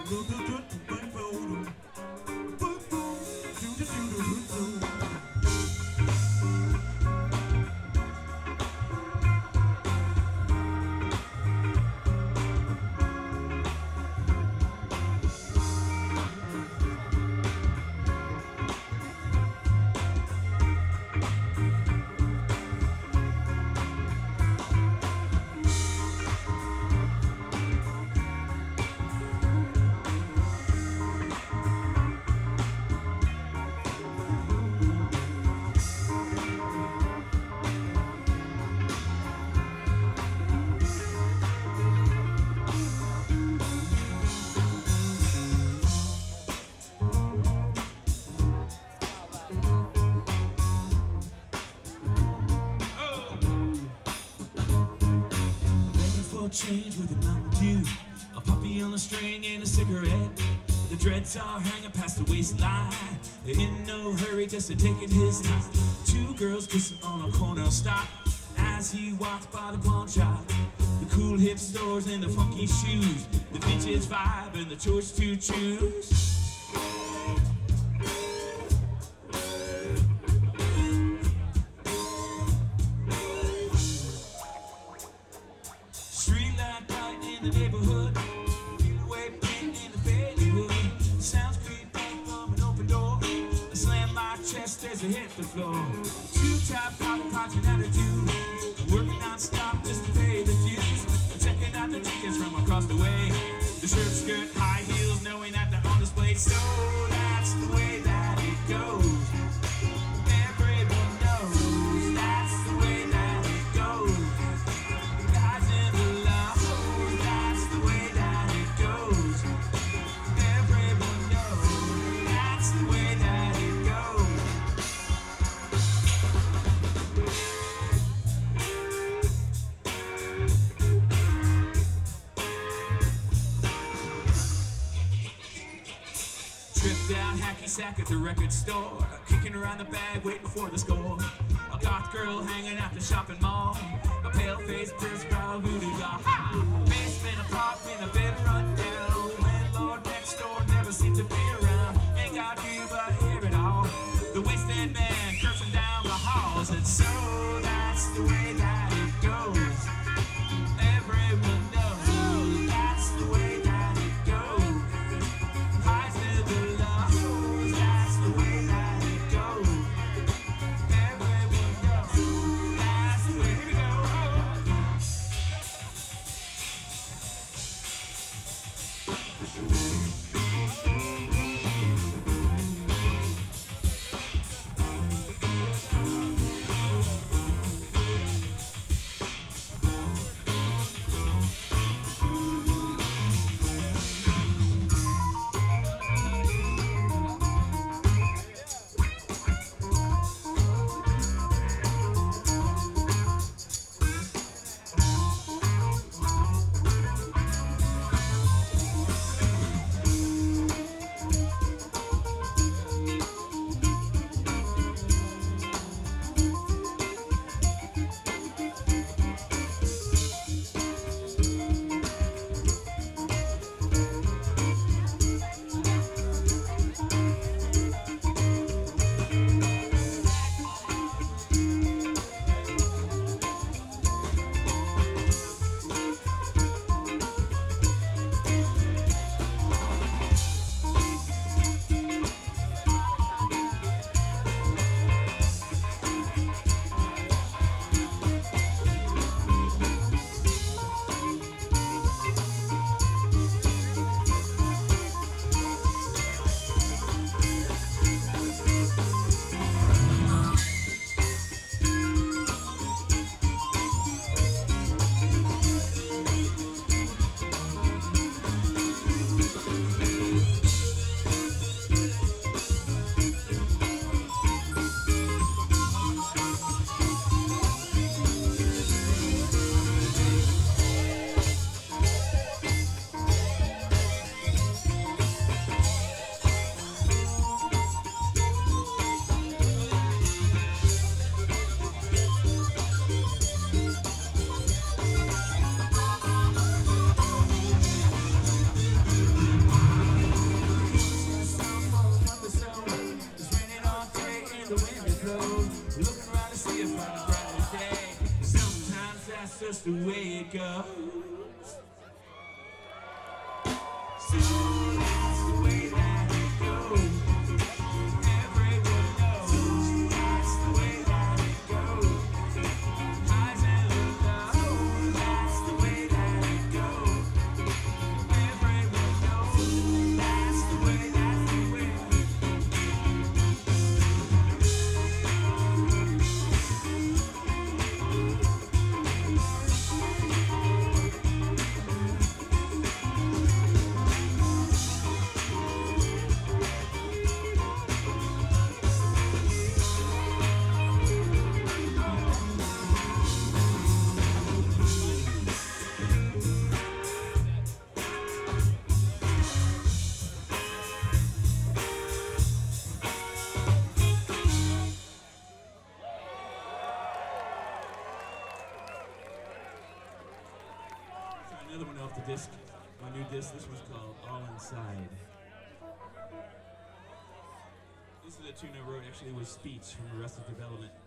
Change with a Mountain Dew, a puppy on a string and a cigarette. The dreads are hanging past the waistline. In no hurry, just a taking his time. Two girls kissing on a corner stop as he walks by the pawn shop. The cool hip stores and the funky shoes, the vintage vibe and the choice to choose. The neighborhood, feel the way pain in the Hollywood. Sounds creeping from an open door. I slam my chest as I hit the floor. Two top pocket attitude, working non-stop just to pay the dues. Checking out the tickets from across the way. The shirt, skirt, high heels, knowing that they're on display. So that's the way that it goes. Everyone knows that's the way that it goes. Guys in the love. Tripped down hacky sack at the record store, kicking around the bag, waiting for the score. A goth girl hanging at the shopping mall, a pale-faced Chris Brown voodoo doll. Basement apartment, a bed run down. Landlord next door never seemed to be around. Ain't got you but hear it all. The wasted man cursing down the halls, and so that's the way that it goes. Everyone knows that's the way that it goes. Highs to the lows, that's the way that it goes. Everyone knows that's the way. Here we go. the way it goes. So that's the way that it goes. Everyone knows that's the way that it goes. Highs and lows, that's the way that it goes. Everyone knows that's the way, that's the way. Another one off the disc, my new disc. This one's called All Inside. This is a tune I wrote actually with Speech from Arrested Development.